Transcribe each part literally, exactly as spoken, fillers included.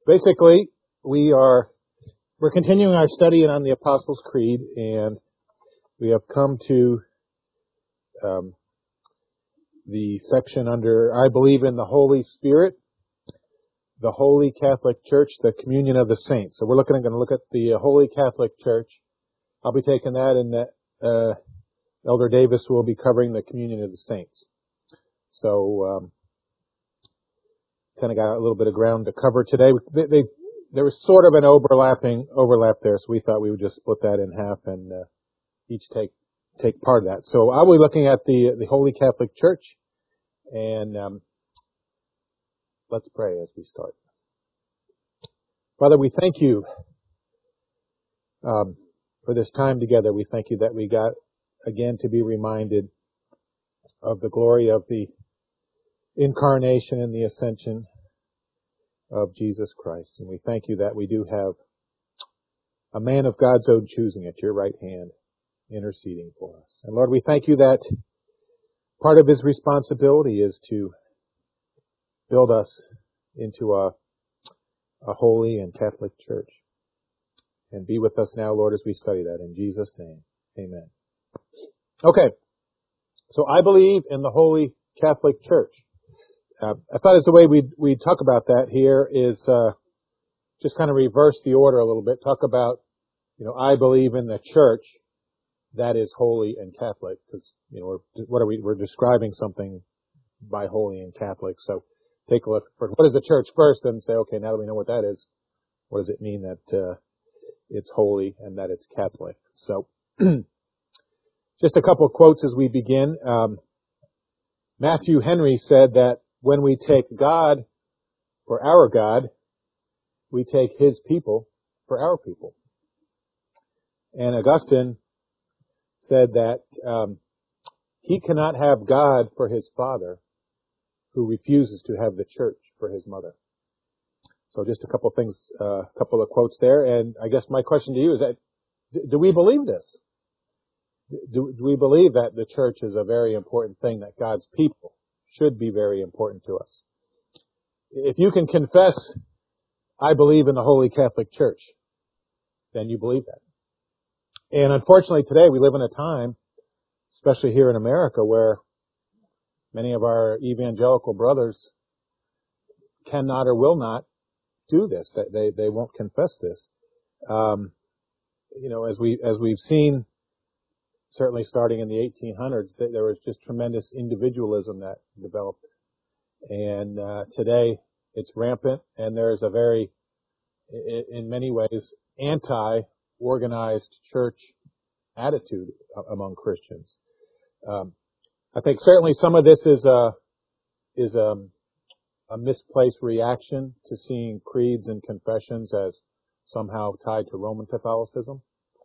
basically, we are we're continuing our study on the Apostles' Creed, and we have come to um, the section under I believe in the Holy Spirit, the Holy Catholic Church, the communion of the saints. So we're looking going to look at the Holy Catholic Church. I'll be taking that, and that uh, Elder Davis will be covering the communion of the saints. So um, kind of got a little bit of ground to cover today. They, they, there was sort of an overlapping overlap there, so we thought we would just split that in half and uh, each take take part of that. So I will be looking at the the Holy Catholic Church, and um, let's pray as we start. Father, we thank you um, for this time together. We thank you that we got again to be reminded of the glory of the incarnation and the ascension of Jesus Christ. And we thank you that we do have a man of God's own choosing at your right hand, interceding for us. And Lord, we thank you that part of his responsibility is to build us into a, a holy and Catholic church. And be with us now, Lord, as we study that. In Jesus' name, amen. Okay, so I believe in the Holy Catholic Church. Uh, I thought as the way we'd, we'd talk about that here is uh, just kind of reverse the order a little bit. Talk about, you know, I believe in the church that is holy and Catholic, because, you know, we're, what are we, we're describing something by holy and Catholic. So take a look for what is the church first, and say, okay, now that we know what that is, what does it mean that uh, it's holy and that it's Catholic? So just a couple of quotes as we begin. Um, Matthew Henry said that when we take God for our God, we take his people for our people. And Augustine said that um, he cannot have God for his father who refuses to have the church for his mother. So just a couple of things, a uh, couple of quotes there. And I guess my question to you is that, do we believe this? Do, do we believe that the church is a very important thing, that God's people should be very important to us? If you can confess, I believe in the Holy Catholic Church, then you believe that. And unfortunately today we live in a time, especially here in America, where many of our evangelical brothers cannot or will not do this. They, they won't confess this. Um, you know, as we, as we've seen, certainly starting in the eighteen hundreds, there was just tremendous individualism that developed. And uh, today it's rampant, and there's a very, in many ways, anti-organized church attitude among Christians. Um, I think certainly some of this is a, is a, a misplaced reaction to seeing creeds and confessions as somehow tied to Roman Catholicism.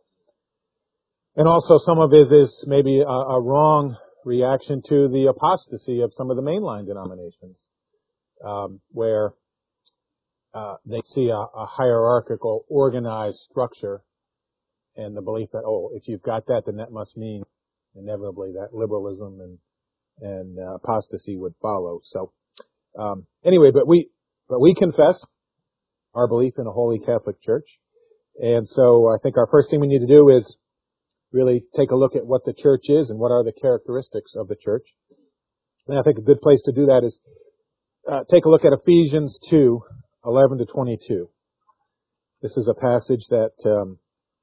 And also some of it is maybe a, a wrong reaction to the apostasy of some of the mainline denominations, um, where uh, they see a, a hierarchical, organized structure, and the belief that, oh, if you've got that, then that must mean inevitably that liberalism and and uh, apostasy would follow. So um, anyway, but we but we confess our belief in a Holy Catholic Church, and so I think our first thing we need to do is really take a look at what the church is and what are the characteristics of the church. And I think a good place to do that is uh, take a look at Ephesians two, eleven to twenty-two. This is a passage that um,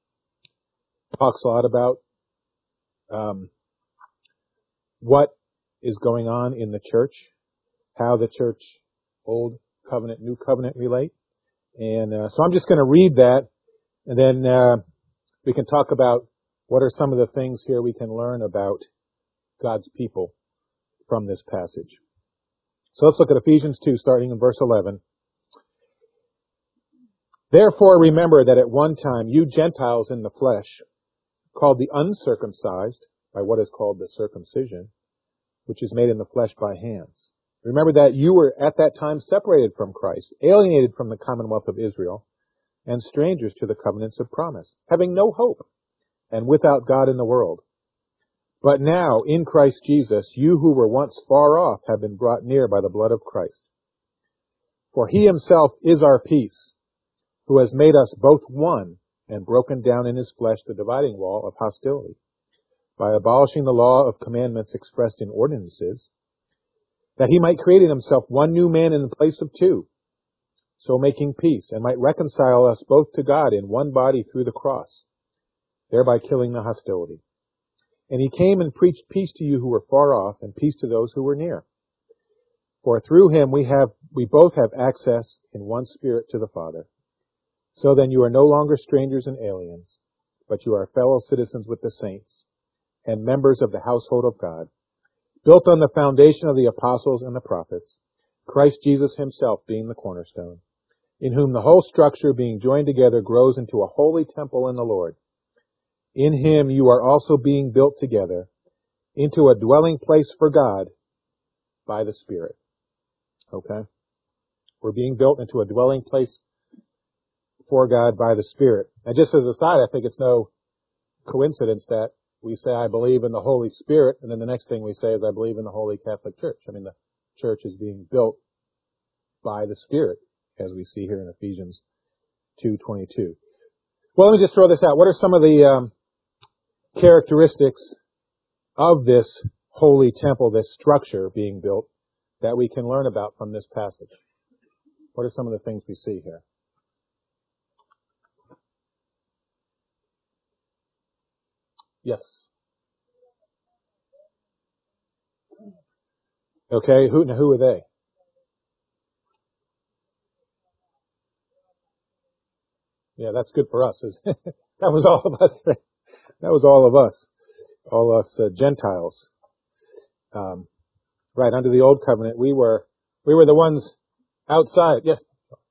talks a lot about um, what is going on in the church, how the church, Old Covenant, New Covenant relate. And uh, so I'm just going to read that, and then uh, we can talk about what are some of the things here we can learn about God's people from this passage. So let's look at Ephesians two, starting in verse eleven. Therefore remember that at one time you Gentiles in the flesh, called the uncircumcised by what is called the circumcision, which is made in the flesh by hands. Remember that you were at that time separated from Christ, alienated from the commonwealth of Israel, and strangers to the covenants of promise, having no hope, and without God in the world. But now, in Christ Jesus, you who were once far off have been brought near by the blood of Christ. For he himself is our peace, who has made us both one and broken down in his flesh the dividing wall of hostility, by abolishing the law of commandments expressed in ordinances, that he might create in himself one new man in the place of two, so making peace, and might reconcile us both to God in one body through the cross, thereby killing the hostility. And he came and preached peace to you who were far off, and peace to those who were near. For through him we have, we both have access in one Spirit to the Father. So then you are no longer strangers and aliens, but you are fellow citizens with the saints, and members of the household of God, built on the foundation of the apostles and the prophets, Christ Jesus himself being the cornerstone, in whom the whole structure being joined together grows into a holy temple in the Lord. In him you are also being built together into a dwelling place for God by the Spirit. Okay? We're being built into a dwelling place for God by the Spirit. And just as a side, I think it's no coincidence that we say, I believe in the Holy Spirit, and then the next thing we say is, I believe in the Holy Catholic Church. I mean, the church is being built by the Spirit, as we see here in Ephesians two twenty-two. Well, let me just throw this out. What are some of the um, characteristics of this holy temple, this structure being built, that we can learn about from this passage? What are some of the things we see here? Yes. Okay, who, now who are they? Yeah, that's good for us. That was all of us. That was all of us. All us uh, Gentiles. Um, right, under the old covenant, we were, we were the ones outside. Yes.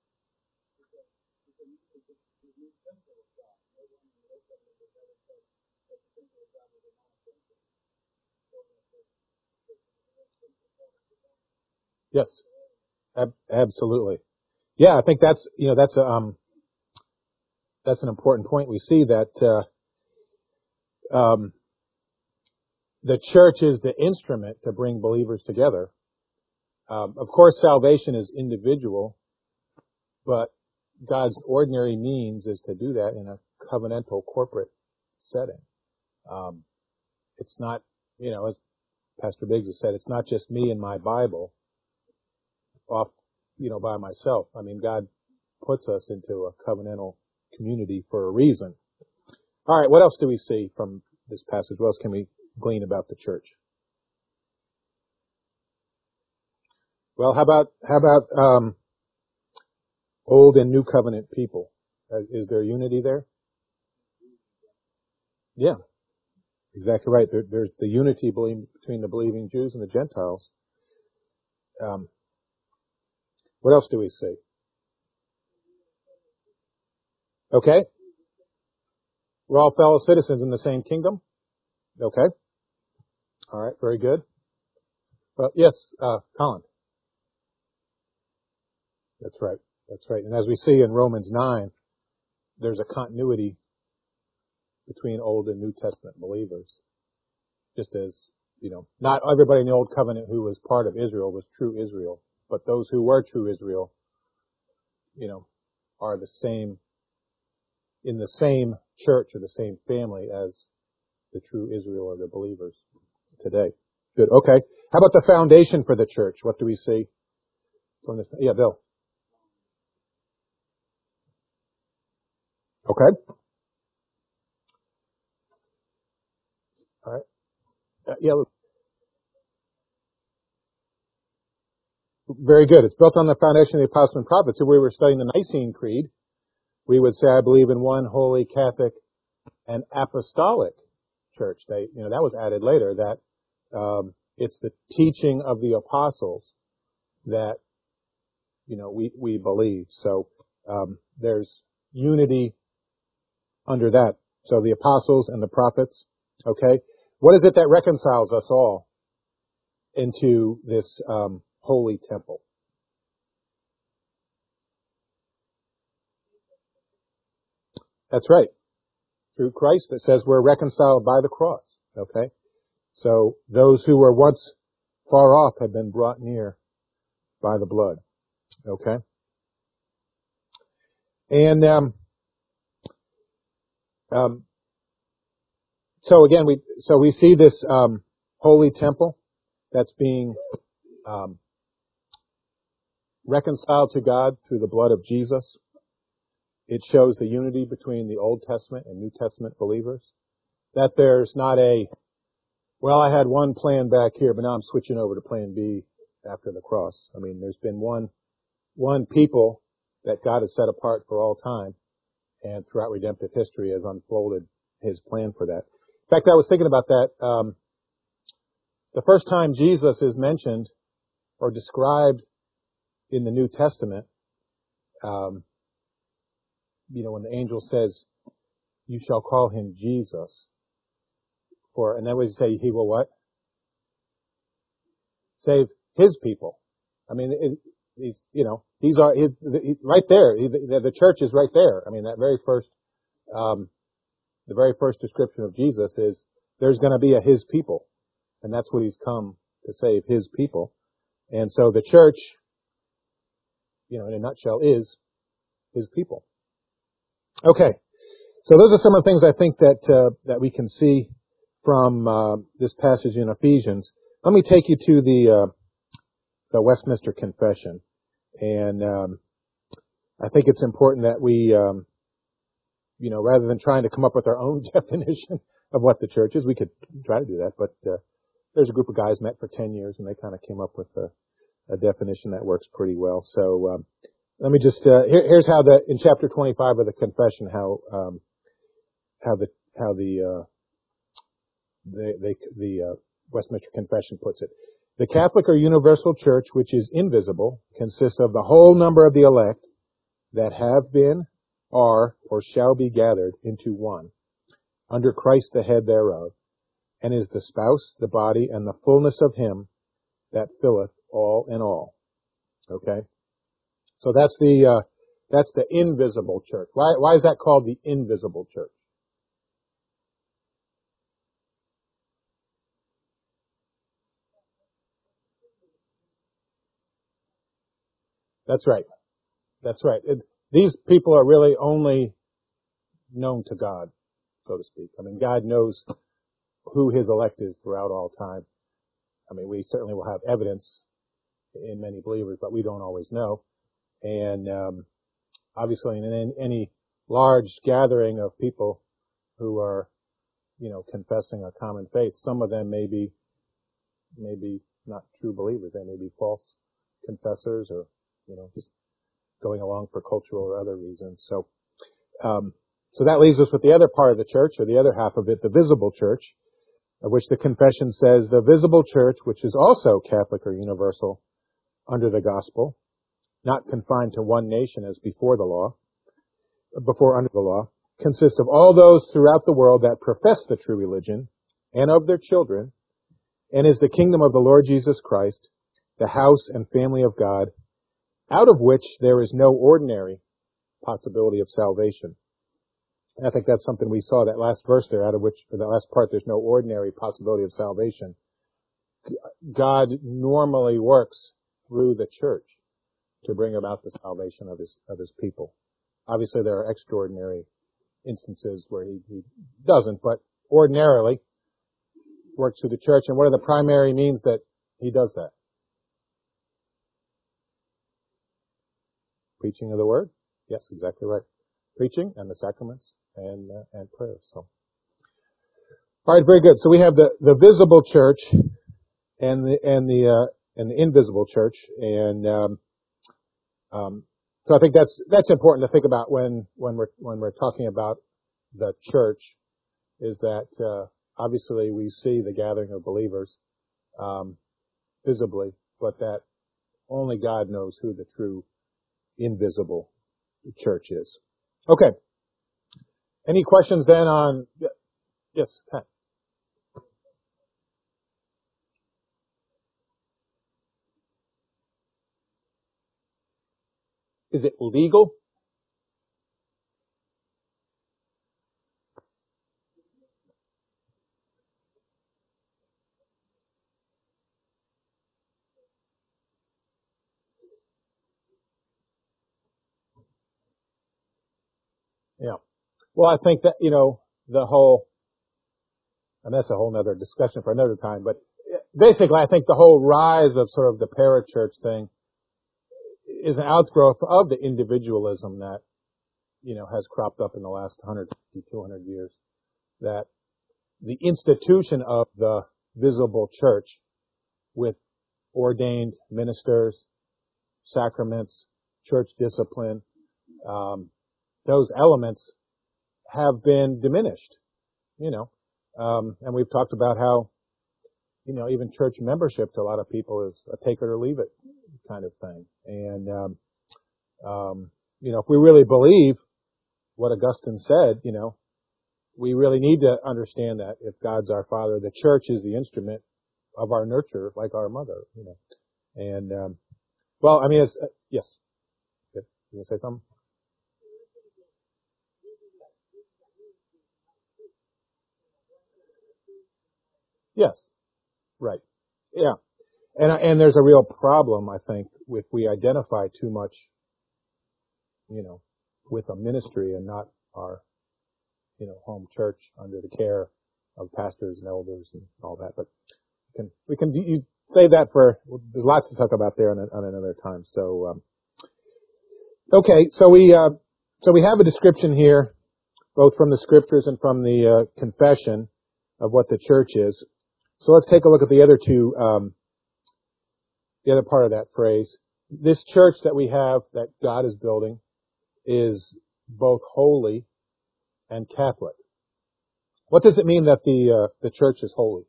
Yes. Ab- absolutely. Yeah, I think that's, you know, that's a, um, that's an important point. We see that, uh, um, the church is the instrument to bring believers together. Um, of course, salvation is individual, but God's ordinary means is to do that in a covenantal corporate setting. Um, it's not, you know, as Pastor Biggs has said, it's not just me and my Bible off, you know, by myself. I mean, God puts us into a covenantal community for a reason. All right, what else do we see from this passage? What else can we glean about the church? Well, how about how about um, old and new covenant people? Uh, is there unity there? Yeah, exactly right. There, there's the unity between the believing Jews and the Gentiles. Um, what else do we see? Okay, we're all fellow citizens in the same kingdom. Okay, all right, very good. Uh, yes, uh, Colin. That's right. That's right. And as we see in Romans nine, there's a continuity between Old and New Testament believers. Just as, you know, not everybody in the Old Covenant who was part of Israel was true Israel, but those who were true Israel, you know, are the same, in the same church or the same family as the true Israel or the believers today. Good. Okay. How about the foundation for the church? What do we see from this? Yeah, Bill. Okay. All right. Uh, yeah. Very good. It's built on the foundation of the apostles and prophets. If we were studying the Nicene Creed, we would say, I believe in one holy Catholic and apostolic church. They, you know, that was added later, that um, it's the teaching of the apostles that, you know, we, we believe. So um, there's unity under that. So the apostles and the prophets, okay? What is it that reconciles us all into this um, holy temple? That's right. Through Christ, it says we're reconciled by the cross, okay? So those who were once far off have been brought near by the blood, okay? And um, um, so again, we so we see this um, holy temple that's being um, reconciled to God through the blood of Jesus. It shows the unity between the Old Testament and New Testament believers. That there's not a, well, I had one plan back here, but now I'm switching over to plan B after the cross. I mean, there's been one, one people that God has set apart for all time, and throughout redemptive history has unfolded His plan for that. In fact, I was thinking about that. Um, the first time Jesus is mentioned or described in the New Testament, um, you know, when the angel says, "You shall call him Jesus," for, and then we say, "He will what? Save His people." I mean, it, he's, you know, these are his, he, right there. He, the, the church is right there. I mean, that very first, um, the very first description of Jesus is there's going to be a His people, and that's what He's come to save, His people. And so the church, you know, in a nutshell, is His people. Okay, so those are some of the things I think that uh, that we can see from uh, this passage in Ephesians. Let me take you to the uh, the Westminster Confession, and um, I think it's important that we, um, you know, rather than trying to come up with our own definition of what the church is, we could try to do that. But uh, there's a group of guys met for ten years, and they kind of came up with a, a definition that works pretty well. So um, let me just uh, here, here's how the in chapter twenty-five of the Confession how um, how the how the uh, the the, the uh, Westminster Confession puts it. The Catholic or universal church, which is invisible, consists of the whole number of the elect that have been, are, or shall be gathered into one, under Christ the head thereof, and is the spouse, the body, and the fullness of Him that filleth all in all. Okay? So that's the, uh, that's the invisible church. Why, why is that called the invisible church? That's right. That's right. It, these people are really only known to God, so to speak. I mean, God knows who His elect is throughout all time. I mean, we certainly will have evidence in many believers, but we don't always know. And um, obviously, in any large gathering of people who are, you know, confessing a common faith, some of them may be, may be not true believers. They may be false confessors, or, you know, just going along for cultural or other reasons. So, um, so that leaves us with the other part of the church, or the other half of it, the visible church, of which the confession says, the visible church, which is also Catholic or universal under the gospel, not confined to one nation as before the law, before under the law, consists of all those throughout the world that profess the true religion, and of their children, and is the kingdom of the Lord Jesus Christ, the house and family of God, out of which there is no ordinary possibility of salvation. And I think that's something we saw, that last verse there, out of which, for that last part, there's no ordinary possibility of salvation. God normally works through the church to bring about the salvation of his, of his people. Obviously, there are extraordinary instances where he, he doesn't, but ordinarily works through the church. And what are the primary means that he does that? Preaching of the word? Yes, exactly right. Preaching and the sacraments and uh, and prayer. So, all right, very good. So we have the, the visible church and the and the uh, and the invisible church, and um, um, so I think that's that's important to think about when when we're when we're talking about the church. Is that uh, obviously we see the gathering of believers um, visibly, but that only God knows who the true invisible church is. Okay. Any questions then on? Yes, Pat. Is it legal? Yeah. Well, I think that, you know, the whole, and that's a whole other discussion for another time, but basically I think the whole rise of sort of the parachurch thing is an outgrowth of the individualism that, you know, has cropped up in the last one hundred, two hundred years. That the institution of the visible church with ordained ministers, sacraments, church discipline, um, those elements have been diminished, you know. Um, and we've talked about how, you know, even church membership to a lot of people is a take it or leave it kind of thing. And, um, um, you know, if we really believe what Augustine said, you know, we really need to understand that if God's our Father, the church is the instrument of our nurture, like our mother, you know. And, um, well, I mean, it's, uh, yes. Good. You want to say something? Yes. Right. Yeah. And, and there's a real problem, I think, if we identify too much, you know, with a ministry and not our, you know, home church under the care of pastors and elders and all that. But we can, we can you say that for, there's lots to talk about there on, a, on another time. So, um, okay. So we, uh, so we have a description here, both from the scriptures and from the, uh, confession of what the church is. So let's take a look at the other two, um, the other part of that phrase. This church that we have that God is building is both holy and Catholic. What does it mean that the uh, the church is holy?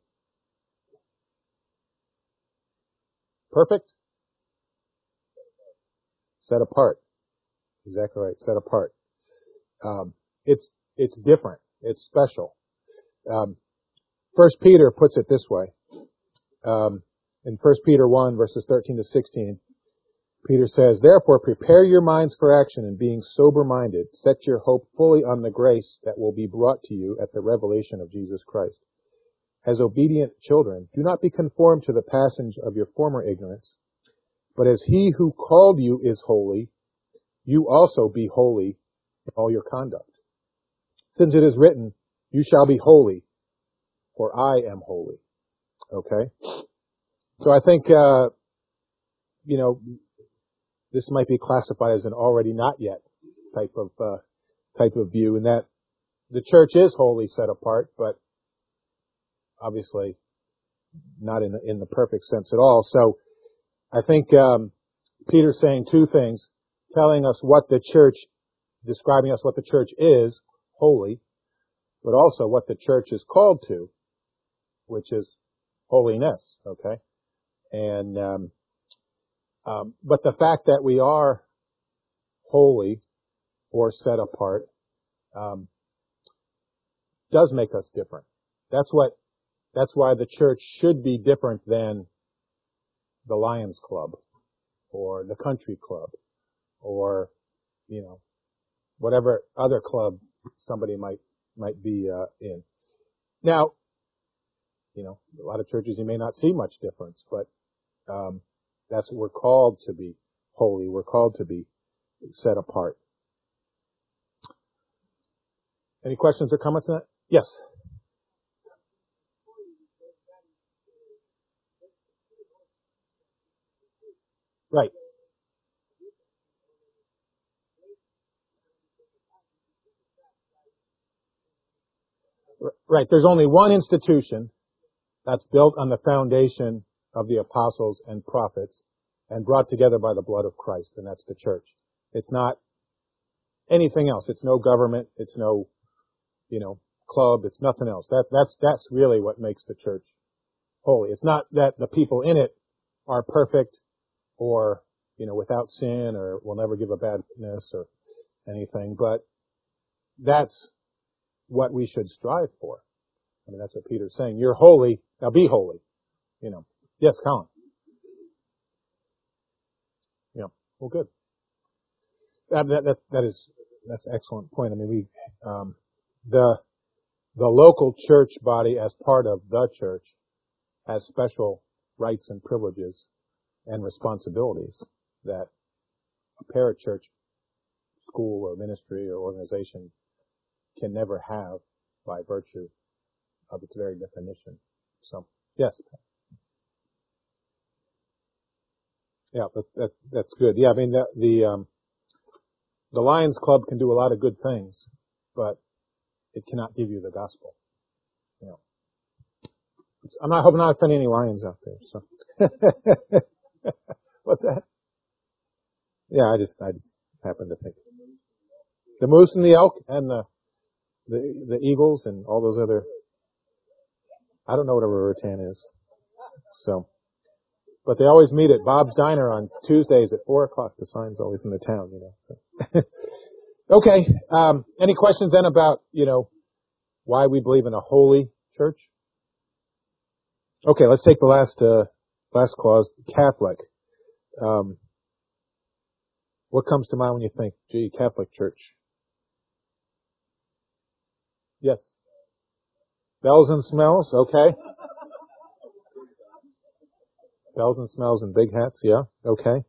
Perfect? Set apart. Exactly right. Set apart. Um, it's it's different. It's special. Um, First Peter puts it this way. Um, in First Peter one, verses thirteen to sixteen, Peter says, "Therefore prepare your minds for action, and being sober-minded, set your hope fully on the grace that will be brought to you at the revelation of Jesus Christ. As obedient children, do not be conformed to the passage of your former ignorance, but as he who called you is holy, you also be holy in all your conduct. Since it is written, you shall be holy, for I am holy." Okay? So I think, uh, you know, this might be classified as an already not yet type of, uh, type of view, in that the church is holy, set apart, but obviously not in the, in the perfect sense at all. So I think, um, Peter's saying two things, telling us what the church, describing us what the church is, holy, but also what the church is called to, which is holiness, okay? And, um, um, but the fact that we are holy or set apart, um, does make us different. That's what, that's why the church should be different than the Lions Club or the country club or, you know, whatever other club somebody might, might be, uh, in. Now, you know, a lot of churches you may not see much difference, but, um, that's what we're called to be holy. We're called to be set apart. Any questions or comments on that? Yes. Right. R- Right. There's only one institution that's built on the foundation of the apostles and prophets and brought together by the blood of Christ, and that's the church. It's not anything else. It's no government. It's no, you know, club. It's nothing else. That, that's, that's really what makes the church holy. It's not that the people in it are perfect or, you know, without sin or will never give a bad witness or anything, but that's what we should strive for. I mean, that's what Peter's saying. You're holy, now be holy. You know. Yes, Colin. Yeah. Well, good. That, that, that, that is, that's an excellent point. I mean, we, um, the, the local church body as part of the church has special rights and privileges and responsibilities that a parachurch school or ministry or organization can never have by virtue of its very definition. So, yes. Yeah, that, that, that's good. Yeah, I mean, the, the, um, the Lions Club can do a lot of good things, but it cannot give you the gospel. You know, I'm not hoping not offending any lions out there. So, what's that? Yeah, I just, I just happen to think the moose and the elk and the the the eagles and all those other. I don't know what a rattan is. So, but they always meet at Bob's Diner on Tuesdays at four o'clock. The sign's always in the town, you know. So. Okay. Um, any questions then about, you know, why we believe in a holy church? Okay, let's take the last uh, last clause, Catholic. Um, what comes to mind when you think, gee, Catholic Church? Yes. Bells and smells, okay. Bells and smells and big hats, yeah, okay.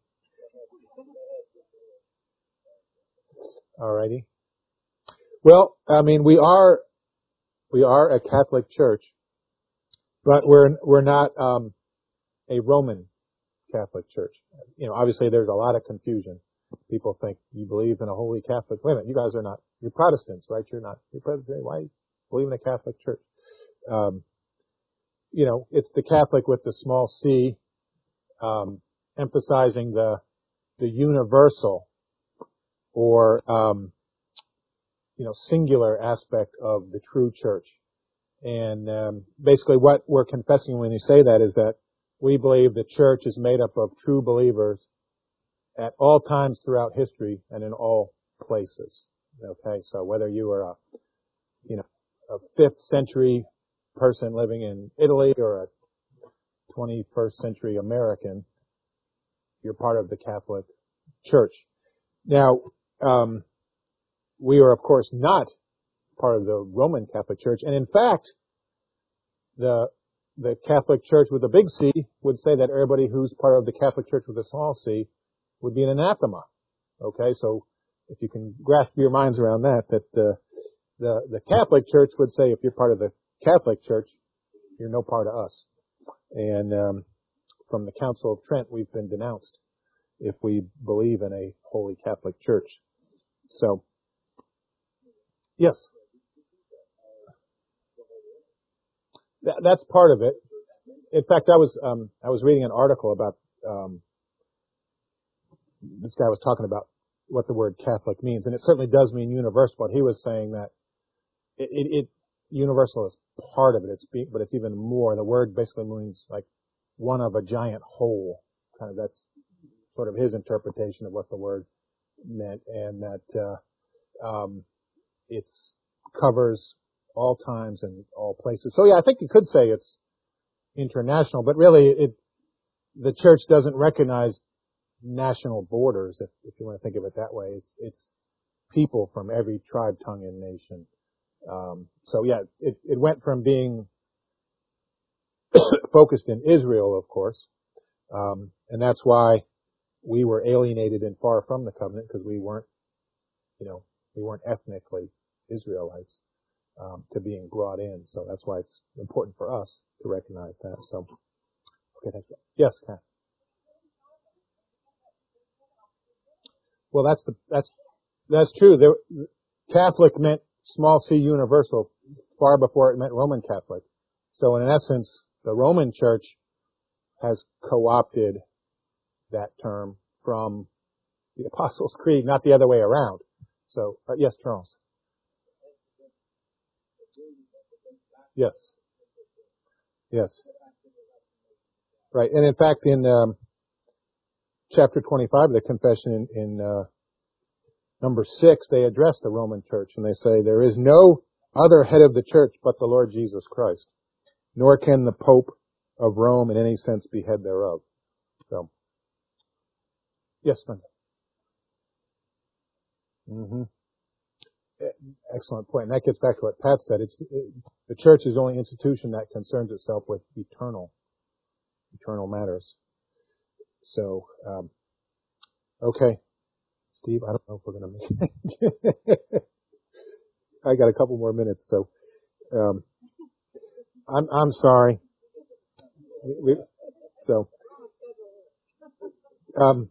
Alrighty. Well, I mean, we are we are a Catholic church, but we're we're not um, a Roman Catholic church. You know, obviously there's a lot of confusion. People think you believe in a holy Catholic. Wait a minute, you guys are not. You're Protestants, right? You're not. You're Presbyterian. Why believe in a Catholic church? Um, you know, it's the Catholic with the small c, um, emphasizing the the universal or um, you know singular aspect of the true church. And um, basically, what we're confessing when we say that is that we believe the church is made up of true believers at all times throughout history and in all places. Okay, so whether you are a you know a fifth century person living in Italy or a twenty-first century American, you're part of the Catholic Church. Now, um, we are of course not part of the Roman Catholic Church, and in fact, the the Catholic Church with a big C would say that everybody who's part of the Catholic Church with a small c would be an anathema. Okay, so if you can grasp your minds around that, that uh, the the Catholic Church would say if you're part of the Catholic Church, you're no part of us. And um, from the Council of Trent, we've been denounced if we believe in a holy Catholic Church. So, yes. That, that's part of it. In fact, I was um, I was reading an article about um, this guy was talking about what the word Catholic means, and it certainly does mean universal. But he was saying that it, it, it universal is part of it. It's be, but it's even more. The word basically means like one of a giant whole. Kind of that's sort of his interpretation of what the word meant, and that uh, um, it's covers all times and all places. So yeah, I think you could say it's international, but really it the church doesn't recognize national borders, if, if you want to think of it that way. It's it's people from every tribe, tongue, and nation. Um, so yeah, it, it went from being focused in Israel, of course, um, and that's why we were alienated and far from the covenant, because we weren't, you know, we weren't ethnically Israelites. Um, to being brought in. So that's why it's important for us to recognize that. So, okay, thank you. Yes, Kat. Well, that's the, that's, that's true. There, Catholic meant small c universal far before it meant Roman Catholic. So in essence, the Roman Church has co-opted that term from the Apostles' Creed, not the other way around. So, uh, yes, Charles. Yes. Yes. Right. And in fact, in um, chapter twenty-five of the Confession, in, in uh, number six, they address the Roman Church, and they say, there is no other head of the church but the Lord Jesus Christ, nor can the Pope of Rome in any sense be head thereof. So, yes, Linda. Mm-hmm. Excellent point. And that gets back to what Pat said. It's it, the church is the only institution that concerns itself with eternal, eternal matters. So, um, okay. Steve, I don't know if we're going to make it. I got a couple more minutes, so um, I'm I'm sorry. We, we, so um,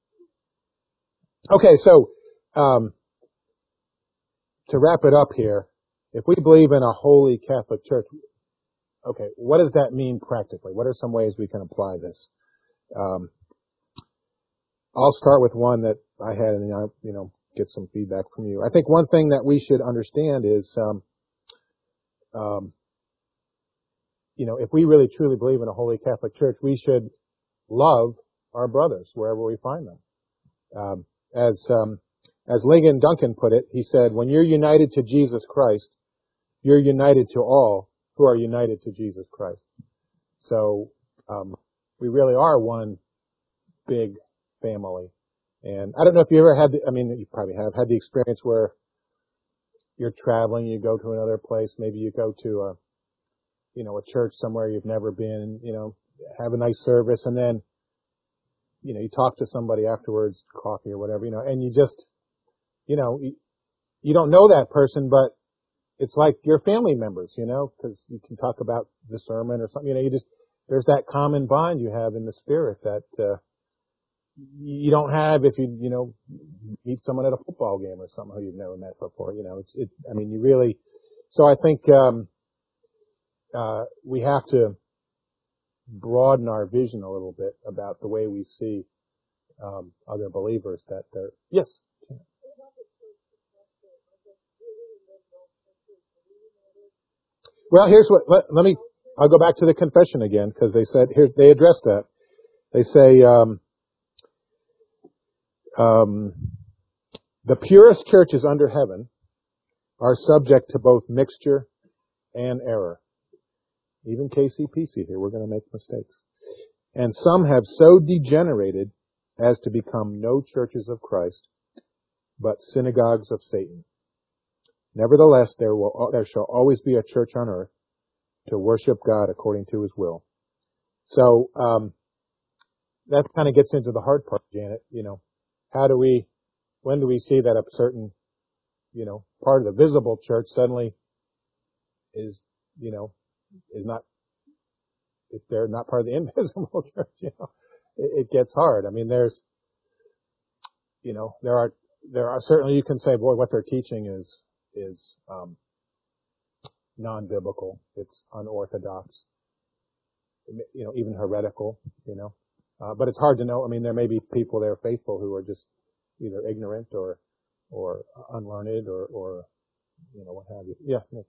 okay, so um, to wrap it up here, if we believe in a holy Catholic Church, okay, what does that mean practically? What are some ways we can apply this? Um, I'll start with one that I had, and I, you know, get some feedback from you. I think one thing that we should understand is, um, um, you know, if we really truly believe in a holy Catholic Church, we should love our brothers wherever we find them. Um, as um, as Ligon Duncan put it, he said, "When you're united to Jesus Christ, you're united to all who are united to Jesus Christ." So um, we really are one big family. And I don't know if you ever had the, I mean, you probably have had the experience where you're traveling, you go to another place, maybe you go to a, you know, a church somewhere you've never been, you know, have a nice service, and then, you know, you talk to somebody afterwards, coffee or whatever, you know, and you just, you know, you, you don't know that person, but it's like your family members, you know, because you can talk about the sermon or something, you know, you just, there's that common bond you have in the spirit that, uh, you don't have if you, you know, meet someone at a football game or something who you've never met before. You know, it's, it, I mean, you really, so I think, um, uh, we have to broaden our vision a little bit about the way we see, um, other believers that they're, yes. Well, here's what, let, let me, I'll go back to the confession again, because they said, here, they addressed that. They say, um, um, the purest churches under heaven are subject to both mixture and error. Even K C P C here, we're going to make mistakes. And some have so degenerated as to become no churches of Christ, but synagogues of Satan. Nevertheless, there will, there shall always be a church on earth to worship God according to His will. So, um, that kind of gets into the hard part, Janet. You know, how do we, when do we see that a certain, you know, part of the visible church suddenly is, you know, is not, if they're not part of the invisible church, you know, it, it gets hard. I mean, there's, you know, there are, there are certainly, you can say, boy, what they're teaching is, is, um, non-biblical. It's unorthodox, you know, even heretical, you know, uh, but it's hard to know. I mean, there may be people that are faithful who are just either ignorant or, or unlearned or, or, you know, what have you. Yeah. Nick.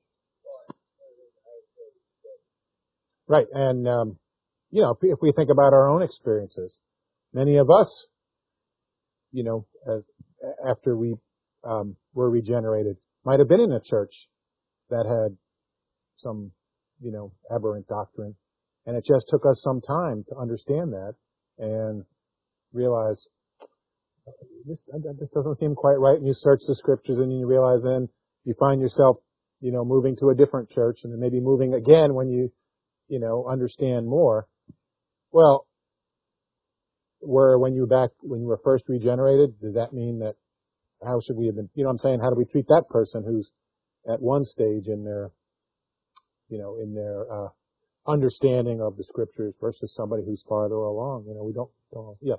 Right. And, um, you know, if we, if we think about our own experiences, many of us, you know, as, after we, um, were regenerated, might have been in a church that had some, you know, aberrant doctrine. And it just took us some time to understand that and realize this, this doesn't seem quite right. And you search the scriptures and you realize then you find yourself, you know, moving to a different church and then maybe moving again when you, you know, understand more. Well, where when you were back, when you were first regenerated, does that mean that how should we have been, you know what I'm saying? How do we treat that person who's at one stage in their, you know, in their, uh, understanding of the scriptures versus somebody who's farther along? You know, we don't, don't yeah.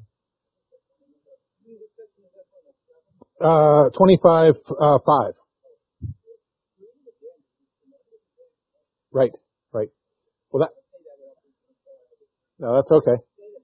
Uh, twenty-five, uh, five. Right, right. Well, that, no, that's okay.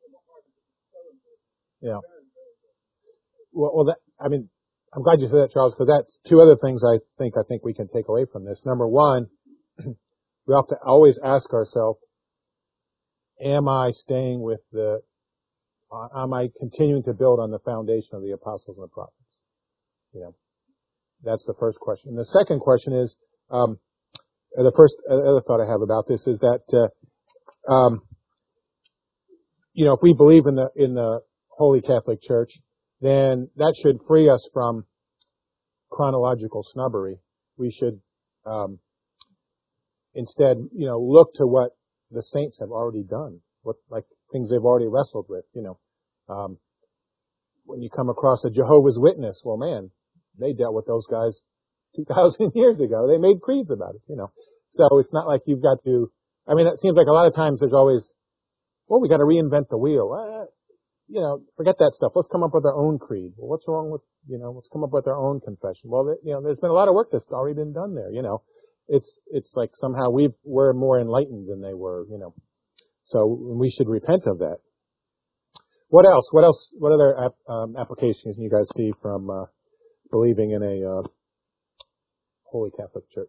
Yeah. Well, well, that, I mean, I'm glad you said that, Charles, because that's two other things I think, I think we can take away from this. Number one, we have to always ask ourselves, am I staying with the, uh, am I continuing to build on the foundation of the apostles and the prophets? You know, that's the first question. And the second question is, um, the first other thought I have about this is that, uh, um, you know, if we believe in the, in the Holy Catholic Church, then that should free us from chronological snubbery. We should, um, instead, you know, look to what the saints have already done, what, like, things they've already wrestled with, you know. Um, when you come across a Jehovah's Witness, well, man, they dealt with those guys two thousand years ago. They made creeds about it, you know. So it's not like you've got to, I mean, it seems like a lot of times there's always, well, we got to reinvent the wheel. Uh, you know, forget that stuff. Let's come up with our own creed. Well, what's wrong with, you know, let's come up with our own confession. Well, you know, there's been a lot of work that's already been done there, you know. It's, it's like somehow we've, we're more enlightened than they were, you know. So we should repent of that. What else? What else? What other ap- um, applications can you guys see from uh, believing in a uh, Holy Catholic Church?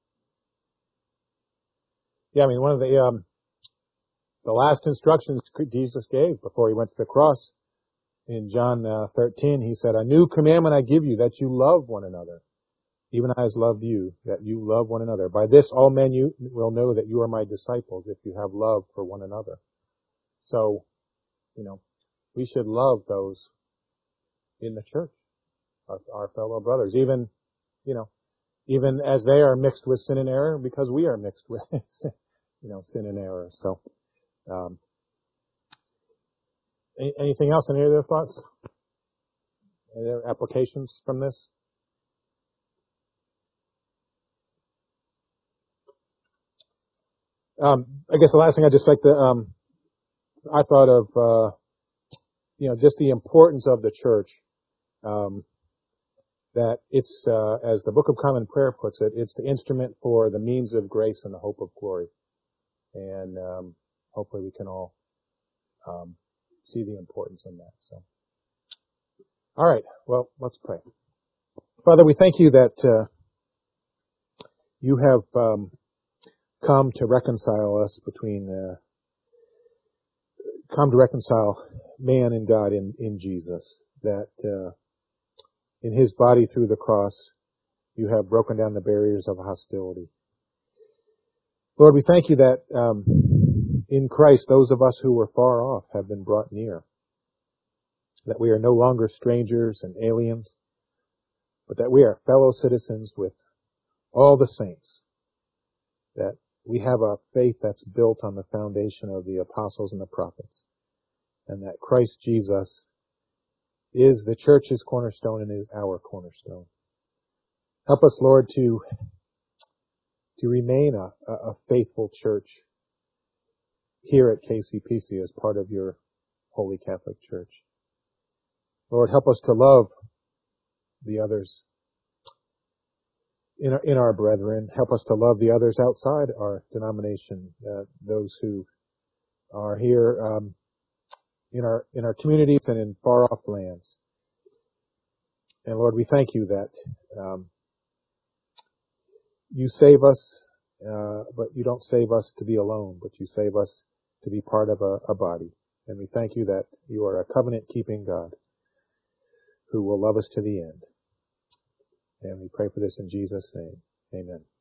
Yeah, I mean, one of the um, the last instructions Jesus gave before he went to the cross in John uh, thirteen, he said, "A new commandment I give you, that you love one another, even as loved you, that you love one another. By this, all men you will know that you are my disciples, if you have love for one another." So, you know, we should love those in the church, our, our fellow brothers, even, you know, even as they are mixed with sin and error, because we are mixed with, you know, sin and error. So, um, any, anything else? Any other thoughts? Any other applications from this? Um, I guess the last thing I just like to, um, I thought of, uh, you know, just the importance of the church. Um, that it's, uh, as the Book of Common Prayer puts it, it's the instrument for the means of grace and the hope of glory. And, um, hopefully we can all, um, see the importance in that. So, all right. Well, let's pray. Father, we thank you that, uh, you have, um, come to reconcile us between, uh, come to reconcile man and God in, in Jesus. That, uh, in his body through the cross, you have broken down the barriers of hostility. Lord, we thank you that um, in Christ, those of us who were far off have been brought near. That we are no longer strangers and aliens, but that we are fellow citizens with all the saints. That we have a faith that's built on the foundation of the apostles and the prophets. And that Christ Jesus is the church's cornerstone and is our cornerstone. Help us, Lord, to to remain a, a faithful church here at K C P C as part of your Holy Catholic Church. Lord, help us to love the others in our, in our brethren. Help us to love the others outside our denomination, uh, those who are here um, in our in our communities and in far-off lands. And Lord, we thank you that um, you save us, uh, but you don't save us to be alone, but you save us to be part of a, a body. And we thank you that you are a covenant-keeping God who will love us to the end. And we pray for this in Jesus' name. Amen.